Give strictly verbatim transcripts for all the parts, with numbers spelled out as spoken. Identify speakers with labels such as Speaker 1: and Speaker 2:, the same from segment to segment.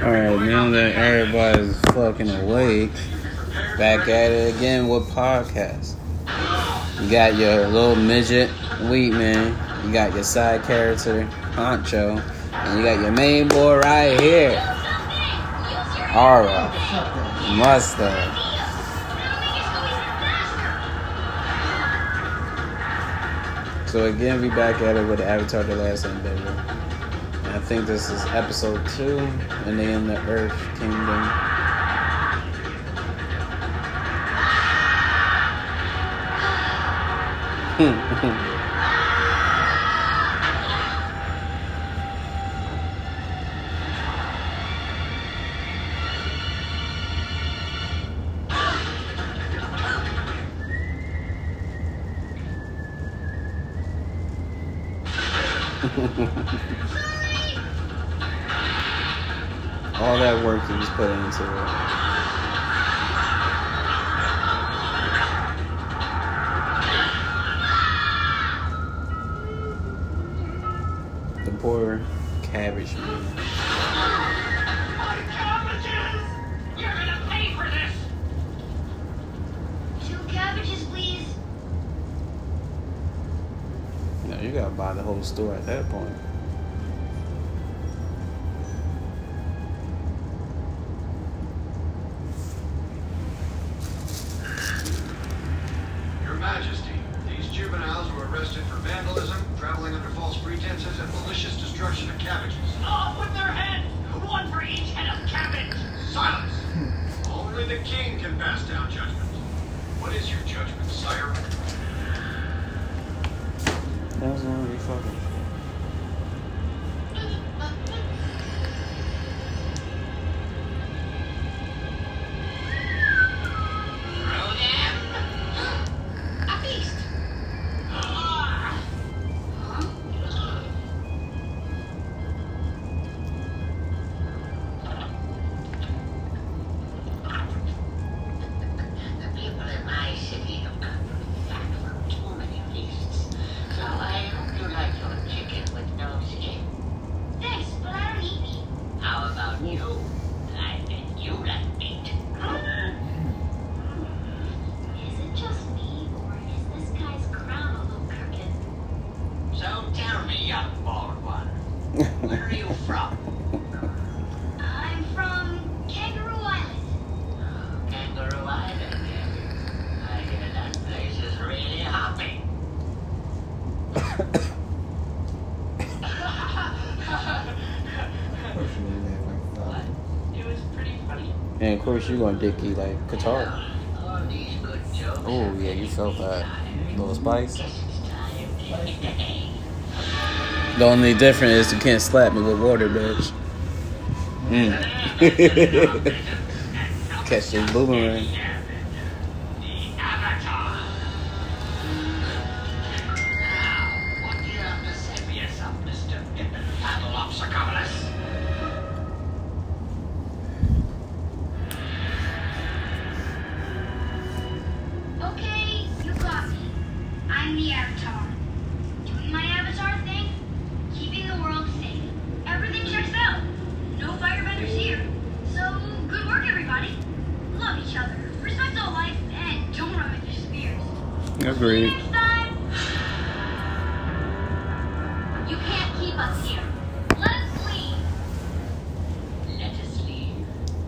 Speaker 1: Alright, now that everybody's fucking awake, back at it again with podcasts. You got your little midget, Wheatman. You got your side character, Honcho. And you got your main boy right here, Aura, Mustang. So again, we back at it with Avatar: The Last Airbender. I think this is episode two, and they in the Earth Kingdom. All that work he was putting into it. The poor cabbage man.
Speaker 2: Cabbages! You're gonna pay for this! Two cabbages, please.
Speaker 1: No, you gotta buy the whole store at that point.
Speaker 3: Majesty, these juveniles were arrested for vandalism, traveling under false pretenses, and malicious destruction of cabbages.
Speaker 2: Off with their heads! One for each head of cabbage!
Speaker 3: Silence! Only the king can pass down judgment. What is your judgment, sire?
Speaker 1: That was only fucking.
Speaker 2: Where are you from? I'm from Kangaroo Island. Kangaroo Island, I hear that place is really hopping. What? It was pretty funny.
Speaker 1: And of course, you gonna dicky like Qatar.
Speaker 2: All these good jokes.
Speaker 1: Oh yeah, you felt that little spice. The only difference is you can't slap me with water, bitch. Mm. Catch this boomerang.
Speaker 2: The Avatar. Now, what do you have to say for yourself, Mister Pippin Paddleopsicopoulos? Okay, you got me. I'm the Avatar. Doing my Avatar thing. Keeping the world safe. Everything checks out. No firebenders here. So, good work, everybody. Love each other. Respect all life, and don't run with your spears.
Speaker 1: Agreed.
Speaker 2: Next time. You can't keep us here. Let us leave. Let us leave.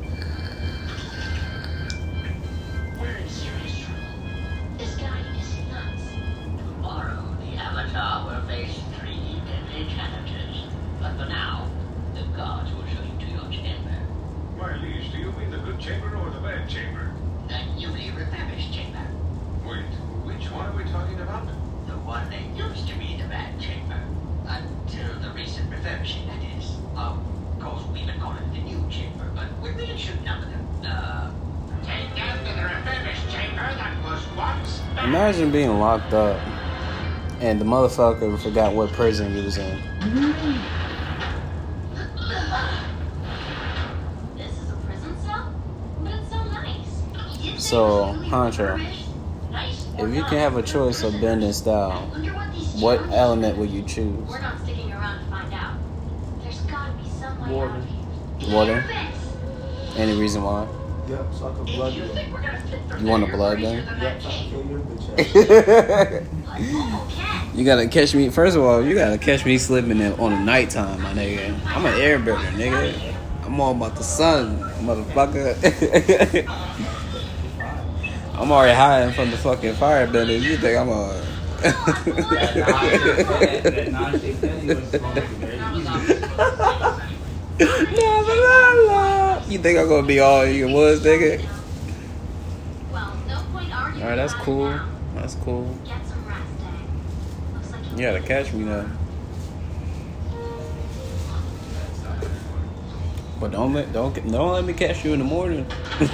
Speaker 2: We're in serious trouble. This guy is nuts. Tomorrow, the Avatar will face three deadly challenges. But for now, the guards will show you to your chamber.
Speaker 3: My liege, do you mean the good chamber or the bad chamber?
Speaker 2: The newly refurbished chamber.
Speaker 3: Wait, which one are we talking about?
Speaker 2: The one that used to be the bad chamber. Until the recent refurbishing, that is. Of course, we've been calling it the new chamber, but we really should number them. Uh, take them to the refurbished chamber that was once bad.
Speaker 1: Imagine being locked up and the motherfucker forgot what prison he was in.
Speaker 2: This is a prison cell? But it's so nice.
Speaker 1: So, Honcho, if you can have a choice of bending style, what element would you choose?
Speaker 2: We're not sticking around to find out. There's gotta be some way
Speaker 1: Water.
Speaker 2: out of here.
Speaker 1: Water?
Speaker 2: Air vents.
Speaker 1: Any reason why?
Speaker 4: Yep, so I can blood you.
Speaker 1: You want a blood gun?
Speaker 4: Yep, so I can kill your bitch ass.
Speaker 1: You gotta catch me. First of all, you gotta catch me slipping in on the nighttime, my nigga. I'm an airbender, nigga. I'm all about the sun, motherfucker. I'm already hiding from the fucking firebenders. You think I'm a? You think I'm gonna be all you was, nigga? Alright, that's cool. That's cool. You gotta catch me now. But don't let don't don't let me catch you in the morning.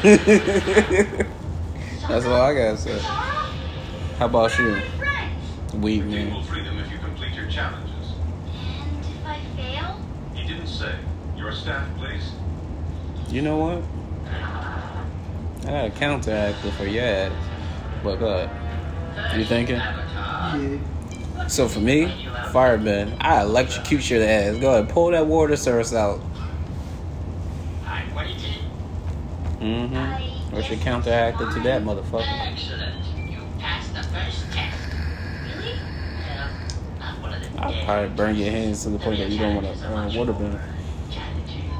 Speaker 1: That's all I gotta say. How about you? Weak
Speaker 3: You
Speaker 1: man.
Speaker 3: will free them if you complete your challenges.
Speaker 2: And if I fail?
Speaker 3: He didn't say. Your staff, please.
Speaker 1: You know what? I got a counteract for your ass. But uh, you thinking?
Speaker 4: Yeah.
Speaker 1: So for me, firebend, I electrocute your ass. Go ahead, pull that water source out.
Speaker 5: I'm waiting.
Speaker 1: Mm-hmm. What's your counteract to that, motherfucker?
Speaker 5: Excellent. You passed the first test.
Speaker 2: Really?
Speaker 5: Well, not one of the
Speaker 1: I'll
Speaker 5: dead.
Speaker 1: probably burn your hands to the point that you don't want to uh, water bend.
Speaker 5: Challenging.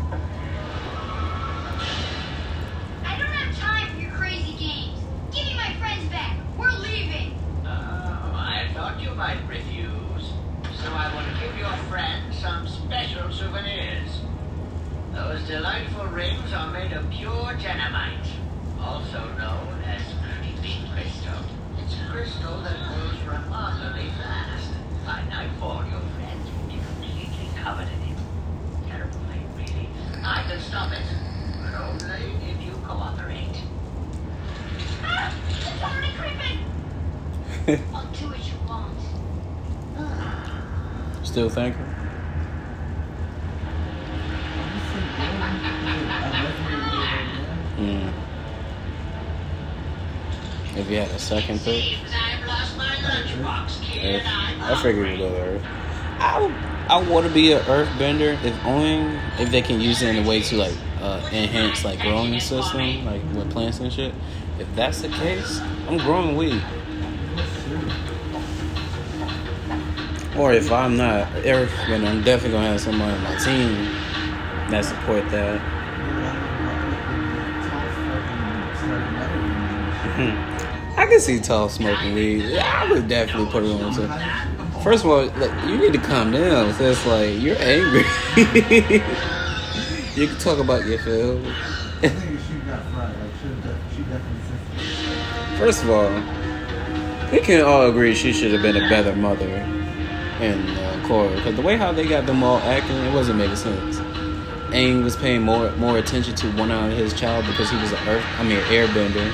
Speaker 2: I don't have time for your crazy games. Give me my friends back. We're leaving.
Speaker 5: Oh, I thought you might refuse. So I will give your friend some special souvenirs. Those delightful rings are made of pure genomite, also known as creeping crystal. It's a crystal that grows remarkably fast. By nightfall, your friend will be completely covered in it. Terrifying, really. I can stop it, but only if you cooperate.
Speaker 2: Ah! It's already creeping. I'll do what you want.
Speaker 1: Still thinking? Mm. If you had a second pick,
Speaker 5: Seems I've lost my lunchbox, kid.
Speaker 1: Earth.
Speaker 5: I'm
Speaker 1: I figured you'd go to Earth. I would, I want to be an Earthbender if only if they can use it in a way to like uh, enhance like growing system, like with plants and shit. If that's the case, I'm growing weed. Or if I'm not Earthbender, I'm definitely gonna have somebody on my team that support that. I can see tall smoking weed. Yeah, I would definitely put it on too. First of all, like, you need to calm down. So it's like you're angry. You can talk about your feelings.
Speaker 4: I think she got fried. Like, she, she definitely said
Speaker 1: First of all, we can all agree she should have been a better mother in uh, Korra, because the way how they got them all acting, it wasn't making sense. Aang was paying more more attention to one out of his child because he was an earth, I mean, an airbender.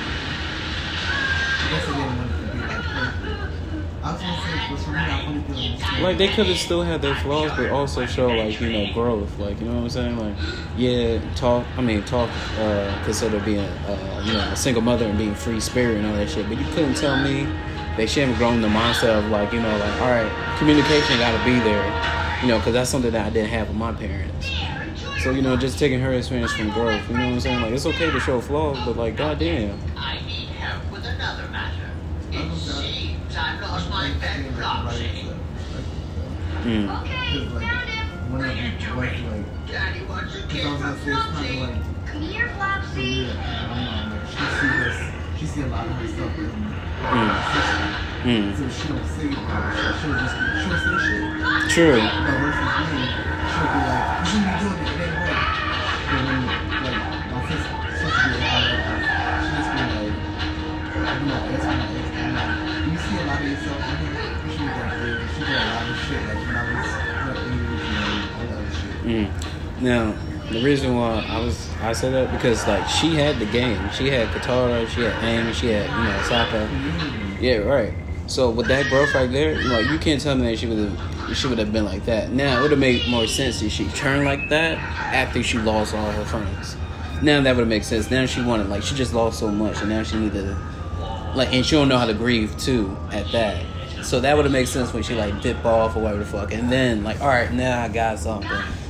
Speaker 4: I guess they didn't want it to be like her. I was gonna say, for some reason, I wanted to be like,
Speaker 1: Like they could have still had their flaws, but also show like you know growth. Like you know what I'm saying? Like yeah, talk. I mean talk. Uh, consider being uh, you know a single mother and being free spirit and all that shit. But you couldn't tell me that she haven't grown the mindset of like you know like all right, communication got to be there. You know, because that's something that I didn't have with my parents. So you know, just taking her experience from growth. You know what I'm saying? Like it's okay to show flaws, but like goddamn.
Speaker 5: I need help with another matter.
Speaker 4: I
Speaker 5: It
Speaker 4: was
Speaker 5: seems I've lost my pet Flopsy.
Speaker 1: Mm.
Speaker 2: Okay,
Speaker 4: Because, like,
Speaker 2: found him.
Speaker 4: one of
Speaker 5: What are you
Speaker 4: them was
Speaker 5: doing?
Speaker 4: like,
Speaker 5: Daddy wants a
Speaker 4: because
Speaker 5: kid
Speaker 4: I was
Speaker 5: from
Speaker 4: gonna say it's kind of
Speaker 5: Flopsy.
Speaker 4: like,
Speaker 2: Come here, Flopsy.
Speaker 4: yeah, I don't know, like, she see this, she see a lot of her stuff in
Speaker 1: Mm.
Speaker 4: her sister.
Speaker 1: Mm.
Speaker 4: So she don't say it, like, she, she'll just, she'll say shit.
Speaker 1: True.
Speaker 4: But versus me, she'll be like, you shouldn't be doing it, it ain't right. But when, like, my sister, sister be like, she just be like, you know, it's my ex, and like, you see a lot of yourself in here. She was like, yeah, she did a lot of shit, like, when I was her age and all that shit.
Speaker 1: Mm. Now, the reason why I was I said that because like she had the game, she had Katara, she had Aang, she had you know Sokka. Yeah, right. So with that growth right there, like you can't tell me that she would have she would have been like that. Now it would have made more sense if she turned like that after she lost all her friends. Now that would have made sense. Now she wanted like she just lost so much, and now she needed to like, and she don't know how to grieve too at that. So that would have made sense when she like dip off or whatever the fuck, and then like, all right, now I got something.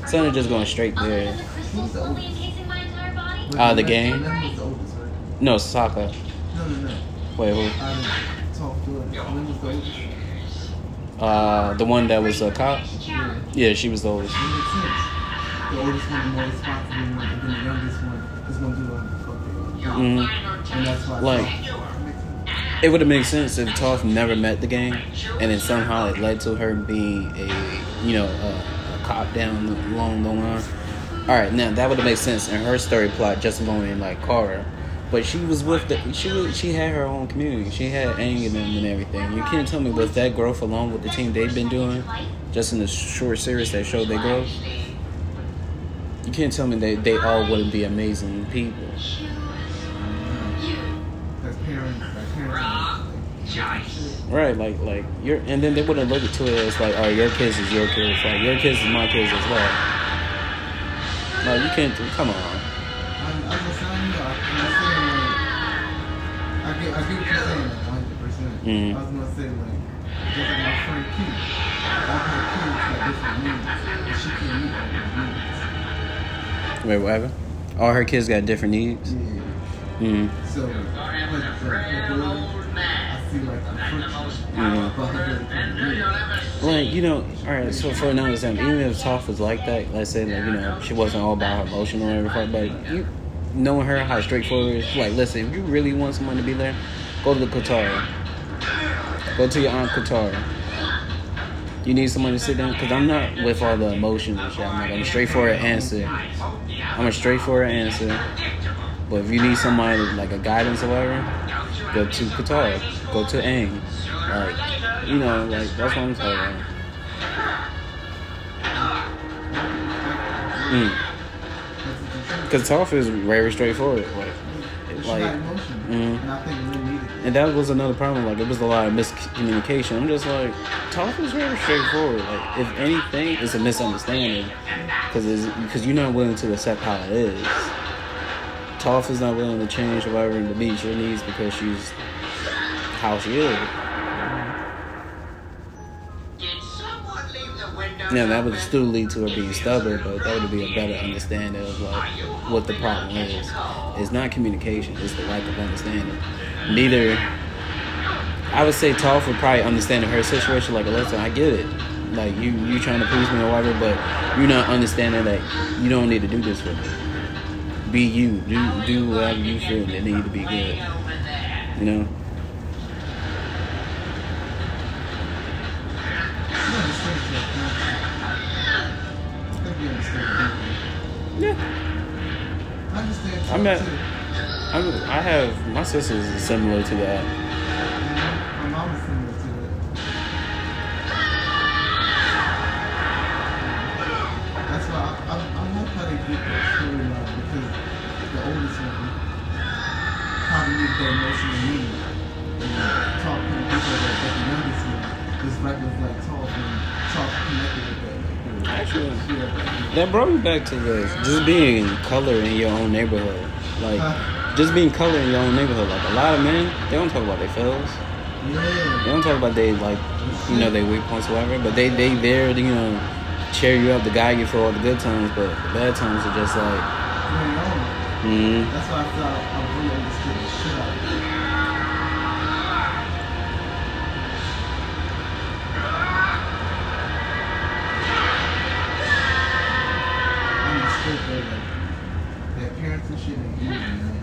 Speaker 1: Instead of just going straight
Speaker 2: Other
Speaker 1: there.
Speaker 2: than the crystals slowly encasing my entire body?
Speaker 4: But
Speaker 1: Uh, the
Speaker 4: Lemon-
Speaker 1: game?
Speaker 4: Lemon was the oldest, right?
Speaker 1: No, Sokka.
Speaker 4: No, no, no.
Speaker 1: Wait, who?
Speaker 4: Out of Toph Jordan. Lemon was the oldest.
Speaker 1: Uh, the one that was a cop?
Speaker 4: Yeah.
Speaker 1: Yeah, she was the oldest.
Speaker 4: It makes sense. The oldest one, the more responsible one, and then the youngest one is gonna do what the fuck they want.
Speaker 1: Mm-hmm.
Speaker 4: And that's why.
Speaker 1: Like,
Speaker 4: Makes sense.
Speaker 1: it would have made sense if Toph never met the gang, and then somehow it led to her being a, you know, a, a cop down the, along the line. All right, now that would have made sense in her story plot, just alone in like Kara. But she was with the she was, she had her own community. She had Aang and them and everything. You can't tell me with that growth along with the team they've been doing, just in the short series that showed their growth. You can't tell me they they all wouldn't be amazing people.
Speaker 4: That's parents. That's parents.
Speaker 1: Right, like like your and then they wouldn't look at it as like, oh, your kids is your kids, like your kids is my kids as well. No, you can't. Come on.
Speaker 4: I'm, I'm just saying, you know, I'm saying like, I get, I get what you're saying, like, one hundred percent.
Speaker 1: Mhm.
Speaker 4: I was gonna say like, just like my friend Q, all her kids got different needs, and she can't meet all those
Speaker 1: Wait, what happened? All her kids got different needs.
Speaker 4: needs. Yeah.
Speaker 1: Mm.
Speaker 4: So, like, like her daughter, I see like the friction,
Speaker 1: Mhm.
Speaker 4: but her daughter can't do it.
Speaker 1: Like, you know, all right. So for another example, even if Toph was like that, let's say like, you know, she wasn't all about her emotion or whatever, but you knowing her how straightforward, she's like, listen, if you really want someone to be there, go to the Katara. Go to your aunt Katara. You need someone to sit down, because I'm not with all the emotions and shit. I'm like, I'm a straightforward answer. I'm a straightforward answer. But if you need somebody like a guidance or whatever, go to Katara. Go to Aang. Like, you know, like that's what I'm talking about. Mm. Because Toph is very straightforward. Like,
Speaker 4: She got
Speaker 1: like,
Speaker 4: emotion,
Speaker 1: mhm.
Speaker 4: and I think we needed it.
Speaker 1: and that was another problem. Like, it was a lot of miscommunication. I'm just like, Toph is very straightforward. Like, if anything, it's a misunderstanding. Because because you're not willing to accept how it is. Toph is not willing to change whatever to meet your needs because she's how she is. Now that would still lead to her being stubborn, but that would be a better understanding of like what the problem is. It's not communication; it's the lack of understanding. Neither, I would say, Toph would probably understand her situation. Like, listen, I get it. Like you, you trying to please me or whatever, but you're not understanding that you don't need to do this for me. Be you. Do do whatever you feel that need to be good. You know.
Speaker 4: You understand yourself, I think you understand deeply.
Speaker 1: Yeah.
Speaker 4: I understand.
Speaker 1: I'm not-
Speaker 4: too.
Speaker 1: I'm, I have my sisters is similar to that.
Speaker 4: My mom is similar to that. That's why I, I, I love how they get that storyline because the oldest one probably needs that emotional need and talk to the people that, that the youngest one is like with like talk and talk connected with that. Like,
Speaker 1: Actually,
Speaker 4: yeah, like,
Speaker 1: that brought me back to this. Just being color in your own neighborhood. Like, just being color in your own neighborhood. Like, a lot of men, they don't talk about their fails. They
Speaker 4: yeah.
Speaker 1: don't talk about they like, you know, their weak points or whatever. But they, they there to, you know, cheer you up, to guide you for all the good times. But the bad times are just like,
Speaker 4: Going on.
Speaker 1: mm,
Speaker 4: That's why I thought I really understood the shit out of it. I understood that, like, that parents and shit ain't easy, man.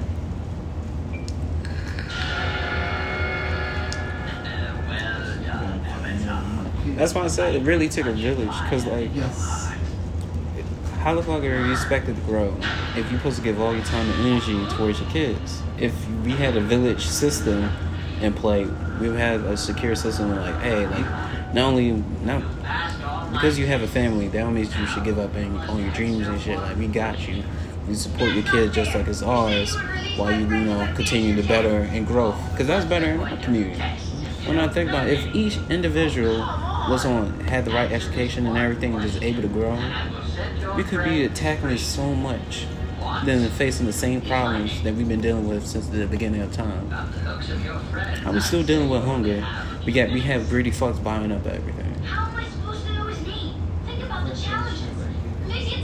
Speaker 1: that's why I said it really took a village. Cause like,
Speaker 4: Yes.
Speaker 1: how the fuck are you expected to grow if you're supposed to give all your time and energy towards your kids? If we had a village system in play, we would have a secure system like, hey, like, not only, not, because you have a family, that don't mean you should give up on, on your dreams and shit. Like, we got you. We support your kids just like it's ours while you, you know, continue to better and grow. Because that's better in our community. When I think about it, if each individual was on, had the right education and everything and was able to grow, we could be tackling so much than facing the same problems that we've been dealing with since the beginning of time. Are we still dealing with hunger? We got we have greedy fucks buying up everything.
Speaker 2: How am I supposed to know his name? Think about the challenges. Maybe it's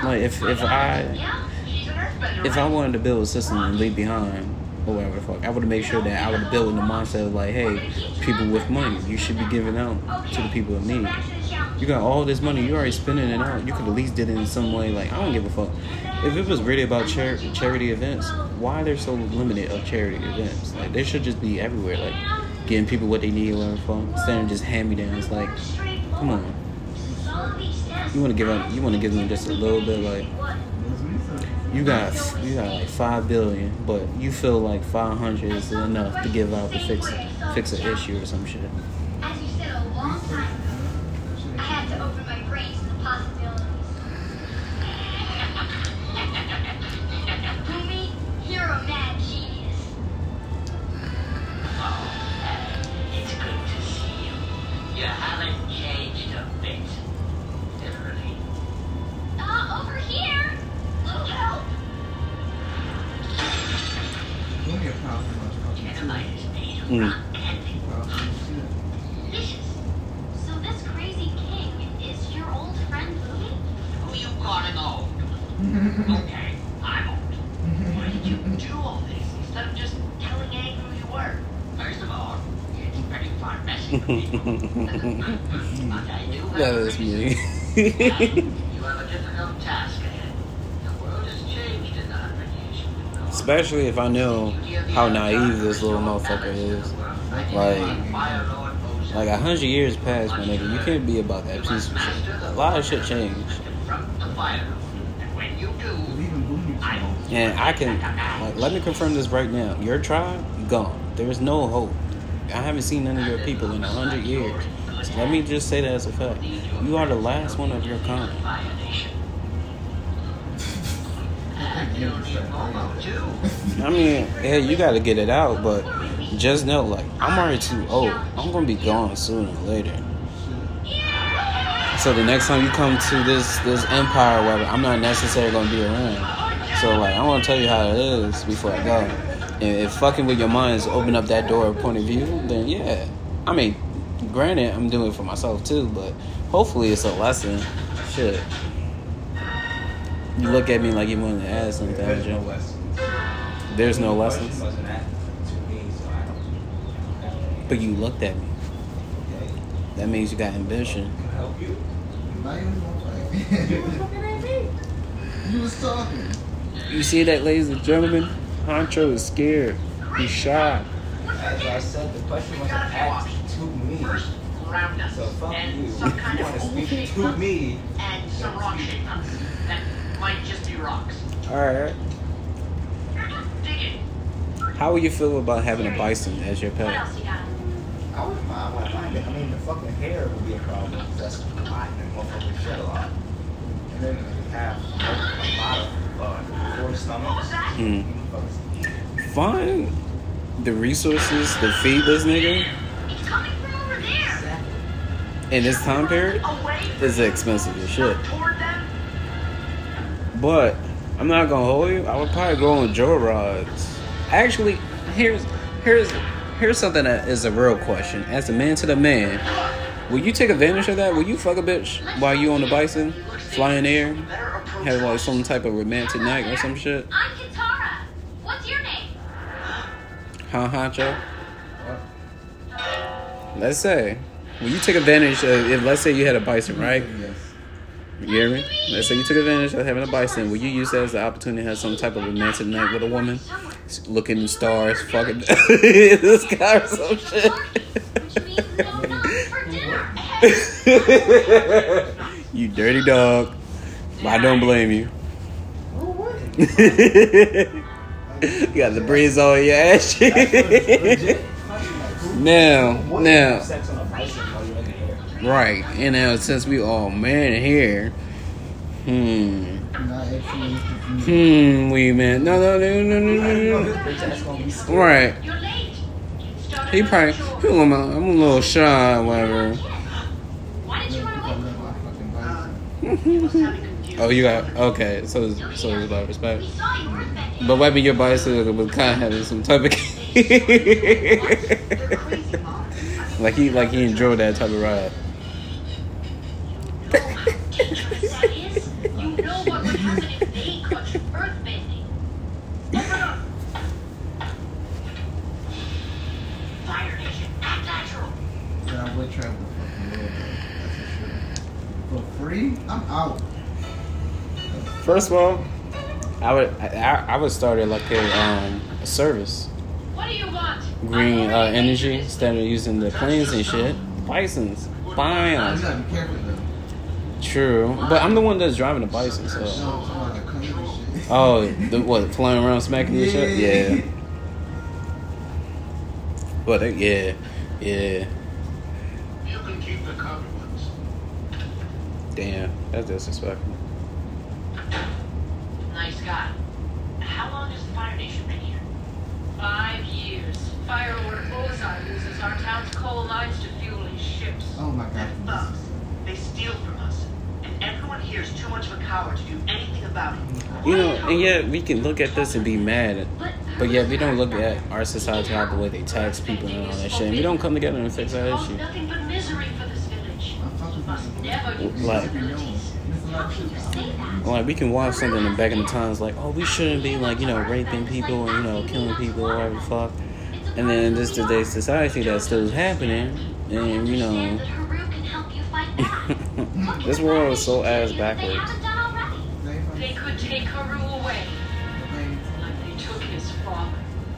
Speaker 1: Like if if I
Speaker 2: Yeah, she's an earthbender.
Speaker 1: if I wanted to build a system and leave behind or whatever the fuck, I would have made sure that I would have built in the mindset of like, hey, people with money, you should be giving out to the people in need. You got all this money, you already spending it out. You could at least did it in some way. Like I don't give a fuck. If it was really about char- charity events, why they're so limited of charity events? Like they should just be everywhere. Like getting people what they need, whatever the fuck, instead of just hand me downs. Like, come on, you want to give up? You want to give them just a little bit, like. You got you got like five billion, but you feel like five hundred is enough to give out to fix fix an issue or some shit.
Speaker 2: As you said a long time ago, I had to open my brain to the possibilities. Boomy, you're a mad genius.
Speaker 5: Oh, it's good to see you. You haven't changed a bit. Literally.
Speaker 2: Uh, over here. Little help.
Speaker 4: Don't get powerful much.
Speaker 5: Dynamite is made of
Speaker 1: Mm.
Speaker 5: rock candy.
Speaker 2: Delicious. So this crazy king is your old friend Boomy?
Speaker 5: Who you calling old? Okay, I'm old. Why did you do all this instead of just telling Aang who you were? First of all, it's very far messing with people. But I do have
Speaker 1: That
Speaker 5: a
Speaker 1: is
Speaker 5: reason.
Speaker 1: me.
Speaker 5: You have a difficult task ahead. The world has changed in the hundred years you've been gone.
Speaker 1: Especially if I know how naive this little motherfucker is. Like, like a hundred years past, my nigga. You can't be about that peaceful shit. A lot of shit changed.
Speaker 5: Confront the fire. And when you do,
Speaker 4: Even Boomy
Speaker 5: I will
Speaker 1: And I can, like, let me confirm this right now. Your tribe, gone. There is no hope. I haven't seen none of your people in a hundred years. So let me just say that as a fact. You are the last one of your kind.
Speaker 5: fire nation. And you'll need Momo too.
Speaker 1: I mean, yeah, you got to get it out, but just know, like, I'm already too old. I'm going to be gone sooner or later. So the next time you come to this this empire or whatever, I'm not necessarily going to be around. So, like, I want to tell you how it is before I go. And if fucking with your minds open up that door of point of view, then yeah. I mean, granted, I'm doing it for myself too, but hopefully it's a lesson. Shit. You look at me like you wanted to add something,
Speaker 6: There's no
Speaker 1: Joe.
Speaker 6: lessons.
Speaker 1: There's no
Speaker 6: The question
Speaker 1: lessons.
Speaker 6: wasn't asked to me, so I don't.
Speaker 1: But you looked at me.
Speaker 6: Okay.
Speaker 1: That means you got ambition.
Speaker 6: Can I help you?
Speaker 4: Not even gonna fight. You was talking.
Speaker 1: You see that, ladies and gentlemen? Honcho is scared. He's shy.
Speaker 6: As I said, the question wasn't asked to me.
Speaker 5: First, ground nuts.
Speaker 6: So fuck
Speaker 5: and
Speaker 6: you.
Speaker 5: some kind
Speaker 6: You
Speaker 5: of
Speaker 6: want to speak
Speaker 5: oval-shaped
Speaker 6: to
Speaker 5: nuts
Speaker 6: me?
Speaker 5: and some rock-shaped nuts that might just be rocks.
Speaker 1: Alright.
Speaker 5: Dig it.
Speaker 1: How would you feel about having a bison as your
Speaker 2: What
Speaker 1: pet?
Speaker 2: else you got?
Speaker 6: I wouldn't mind. I wouldn't mind it. I mean, the fucking hair would be a problem. That's hot and motherfuckers shed a lot. And then if you have a lot of uh, four stomachs,
Speaker 1: Hmm.
Speaker 6: you fucking
Speaker 1: Find the resources to feed this nigga
Speaker 2: It's coming from over there.
Speaker 1: in this time period
Speaker 5: Away
Speaker 1: is expensive as shit.
Speaker 5: toward them.
Speaker 1: But I'm not gonna hold you. I would probably go on Joe rods. Actually, here's here's here's something that is a real question. As a man to the man, will you take advantage of that? Will you fuck a bitch while you on the bison, fly in the air, have like some type of romantic night or some shit?
Speaker 2: I'm Katara. What's your name?
Speaker 1: Huh, Honcho? Let's say, will you take advantage of, if let's say you had a bison, right?
Speaker 4: Yes.
Speaker 1: You hear me? Let's say you took advantage of having a bison. Will you use that as the opportunity to have some type of romantic night with a woman? Looking at the stars, fucking this guy or some shit.
Speaker 2: Which means no nuts for dinner.
Speaker 1: You dirty dog. But I don't blame you.
Speaker 4: Oh, what?
Speaker 1: You got the breeze on your ass. Now, now,
Speaker 6: sex on a bison while you're in the air.
Speaker 1: right. And now, since we all man here, hmm.
Speaker 4: Not actually.
Speaker 1: Hmm, we man. No, no, no, no, no,
Speaker 6: You know
Speaker 1: no,
Speaker 6: this
Speaker 1: no.
Speaker 6: bitch ass gonna be scared.
Speaker 1: Right.
Speaker 2: You're late. Started
Speaker 1: He
Speaker 2: on
Speaker 1: probably,
Speaker 2: the shore.
Speaker 1: he I'm, a, I'm a little shy, whatever.
Speaker 2: Why did you run away from home?
Speaker 1: Oh, you got, okay. So, it's, so it's about respect.
Speaker 2: We saw you were bending.
Speaker 1: But maybe your bicycle was kind of having some type of, like he, like he enjoyed that type of ride.
Speaker 2: Dangerous that is. You know what we're
Speaker 1: First of all, I would I, I would start it like a um a service.
Speaker 2: What do you want?
Speaker 1: Green uh, energy instead of using the planes and shit. Bisons, buy
Speaker 4: You
Speaker 1: 'em.
Speaker 4: gotta be careful though.
Speaker 1: True, but I'm the one that's driving the bison, so.
Speaker 4: No, I'm talking about like clean and shit.
Speaker 1: Oh, the, what, flying around smacking each other? Yeah. But, uh, yeah, yeah.
Speaker 3: You can keep the copy ones.
Speaker 1: Damn, that's disrespectful.
Speaker 5: Nice guy. How long has the Fire Nation been here?
Speaker 2: Five years. Firework Ozai uses our town's coal mines to fuel his ships.
Speaker 4: Oh my god.
Speaker 5: They're thugs. They steal from us. And everyone here is too much of a coward to do anything about it.
Speaker 1: You know, and yet we can look at this and be mad, but yet we don't look at our society how the way they tax people and all that shit. And we don't come together and fix that issue.
Speaker 2: Nothing but misery for this village.
Speaker 4: I'm talking about
Speaker 2: Never use
Speaker 1: Like-
Speaker 2: disabilities. How can you say that?
Speaker 1: Like, we can watch something in back in the times like, oh, we shouldn't be, like, you know, raping people and, you know, killing people or whatever the fuck. And then this today's society that's still happening. And, you know,
Speaker 2: Understand that Haru can help you fight back.
Speaker 1: this world is so ass backwards.
Speaker 2: They haven't done already. They could take Haru away, like they took his father.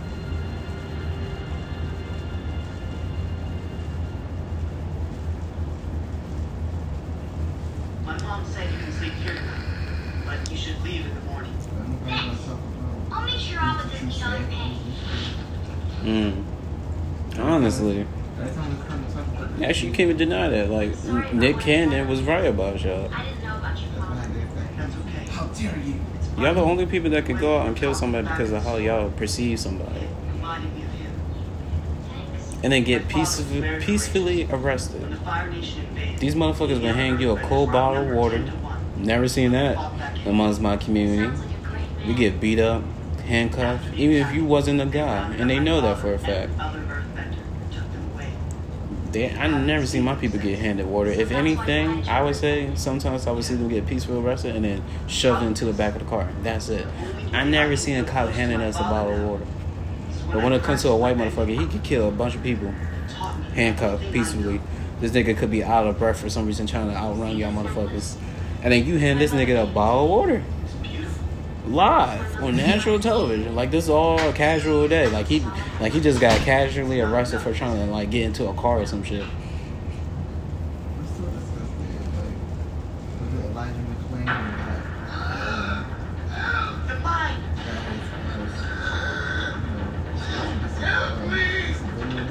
Speaker 5: My mom said you can sleep here tonight, but you should leave in the morning.
Speaker 2: I'll make sure Abba doesn't need other pay.
Speaker 1: Mm. Honestly. Actually, you can't even deny that. Like, Nick Cannon was right about y'all.
Speaker 2: I didn't know about your father.
Speaker 5: That's okay.
Speaker 4: How dare you?
Speaker 1: Y'all the only people that can go out and kill somebody because of how y'all perceive somebody.
Speaker 5: Reminded me of him.
Speaker 2: Thanks.
Speaker 1: And then get peacefully, peacefully arrested.
Speaker 5: When the Fire Nation invaded,
Speaker 1: These motherfuckers been hanging you a cold bottle of water. Never seen that amongst my community.
Speaker 2: Sounds like a great man.
Speaker 1: You get beat up, handcuffed, even if you wasn't a guy. And they know that for a fact.
Speaker 5: Other earthbender took them away.
Speaker 1: They, I never seen my people get handed water. If anything, I would say sometimes I would see them get peacefully arrested and then shoved into the back of the car. That's it. I never seen a cop handing us a bottle of water. But when it comes to a white motherfucker, he could kill a bunch of people handcuffed peacefully. This nigga could be out of breath for some reason trying to outrun y'all motherfuckers. And then you hand this nigga a bottle of water. Live on national television. Like, this is all a casual day. Like he like he just got casually arrested for trying to like get into a car or some shit.
Speaker 4: I'm still disgusted. Like, was it Elijah McClain and that? Um,
Speaker 5: The mine!
Speaker 4: Help me!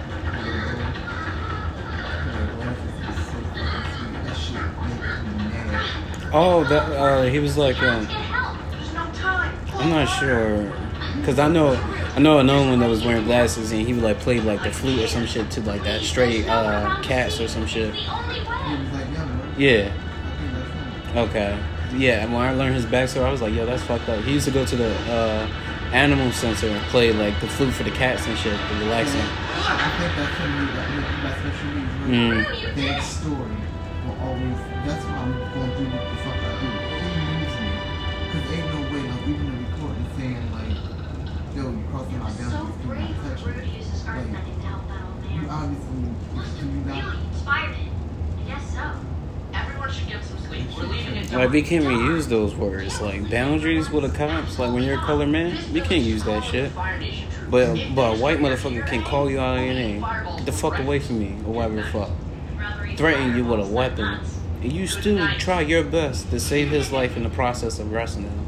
Speaker 1: Oh, that uh, he was like, um,
Speaker 2: Get help.
Speaker 5: There's no time!
Speaker 1: I'm not sure, cause I know, I know another one that was wearing glasses and he would like play like the flute or some shit to like that stray uh, cats or some shit.
Speaker 2: The only way.
Speaker 4: He was like young, right?
Speaker 1: Yeah.
Speaker 4: I think that's him.
Speaker 1: Okay. Yeah. And when I learned his backstory, I was like, yo, that's fucked up. He used to go to the uh, animal center and play like the flute for the cats and shit, to relax them.
Speaker 4: I think that's him. That, that's what you mean.
Speaker 1: Mm.
Speaker 4: Their story will always. That's why I'm going to do what the fuck I do. He moves me. Because ain't no way, like, even the recording saying, like, yo, you crossing my
Speaker 2: So
Speaker 4: boundaries, do
Speaker 2: brave
Speaker 4: not touch
Speaker 2: that Rude
Speaker 4: me.
Speaker 2: uses earthbending to help that old
Speaker 4: You
Speaker 2: man.
Speaker 4: obviously, do you not?
Speaker 2: Really inspired it. I guess so.
Speaker 5: Everyone should get some sleep. We're leaving at
Speaker 1: Like, we can't even use those words. Like, boundaries with the cops. Like, when you're a color man, we can't use that shit.
Speaker 5: Fire Nation troops.
Speaker 1: But, but a white motherfucker can call you out of your name. Get the fuck away from me, or whatever the fuck. Threaten you with a weapon. And you still try your best to save his life in the process of arresting him.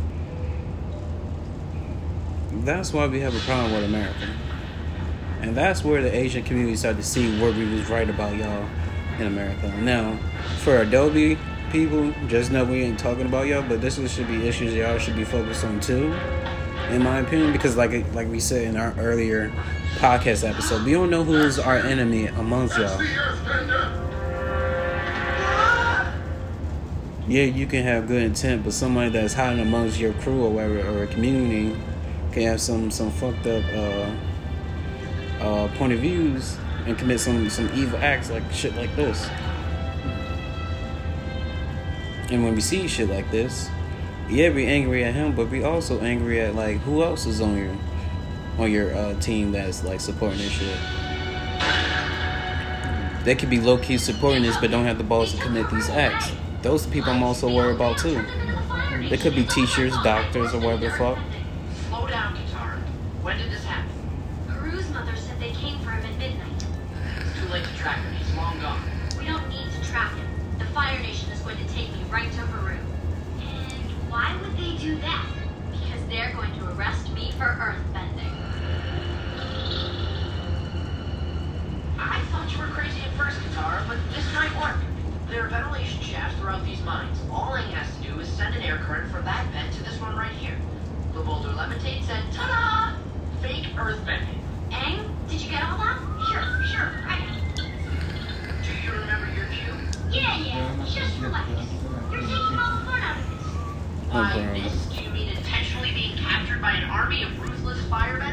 Speaker 1: That's why we have a problem with America. And that's where the Asian community started to see where we was right about y'all in America. Now, for Adobe people, just know we ain't talking about y'all, but this should be issues y'all should be focused on too, in my opinion, because like like we said in our earlier podcast episode, we don't know who's our enemy amongst y'all. Yeah, you can have good intent, but somebody that's hiding amongst your crew or whatever, or a community, can have some some fucked up uh, uh, point of views and commit some some evil acts like shit like this. And when we see shit like this, yeah, we angry at him, but we also angry at like who else is on your on your uh, team that's like supporting this shit. They could be low key supporting this, but don't have the balls to commit these acts. Those people I'm also worried about too. They could be teachers, doctors, or whatever the fuck.
Speaker 5: Slow down, Katara. When did this happen?
Speaker 2: Karu's mother said they came for him at midnight.
Speaker 5: It's too late to track him. He's long gone.
Speaker 2: We don't need to track him. The Fire Nation is going to take me right to Haru. And why would they do that? Because they're going to arrest me for earthbending.
Speaker 5: I thought you were crazy at first, Katara, but this might work. There are ventilation shafts throughout these mines. All Aang has to do is send an air current from that vent to this one right here. The boulder levitates and ta-da! Fake earthbending.
Speaker 2: Aang, did you get all that?
Speaker 5: Sure, sure, right. Do you remember your cue?
Speaker 2: Yeah, yeah. Just relax. You're taking all the fun out of this.
Speaker 5: By
Speaker 1: bro.
Speaker 5: this, do you mean intentionally being captured by an army of ruthless firemen?